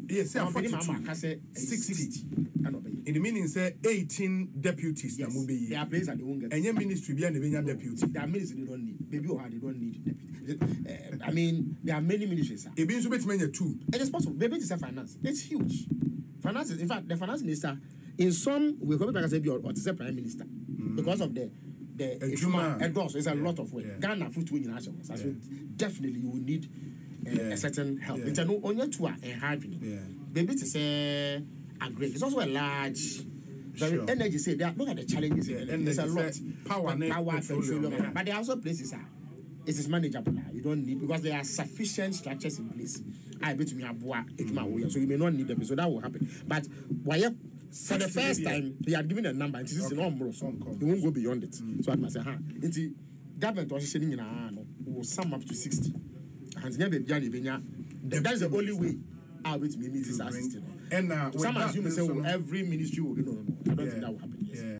Yes, 60. In the meaning say 18 deputies. Yes. There are places that they won't get. And your ministry be an deputy. There are ministries they don't need. Baby or they don't need deputy. I mean, there are many ministries. It means you bet me two. It is possible. Baby is a finance. It's huge. Finance is, in fact, the finance minister in some we come back and say or to say prime minister because of the endorse. It's a lot of work. Ghana food to national. So definitely you will need a certain help. It's no only to a hard. Baby to say agree. It's also a large. The energy say that look at the challenges. There's a lot power, petroleum, but there are also places it is manageable. You don't need because there are sufficient structures in place. I bet me so you may not need them. So that will happen. But why for the first time he had given a number and it is enormous. He won't go beyond it. So I must say, government was saying will sum up to 60. And that is the only way I will meet this assistant. And some assume say every ministry will no. I don't think that will happen. Yes.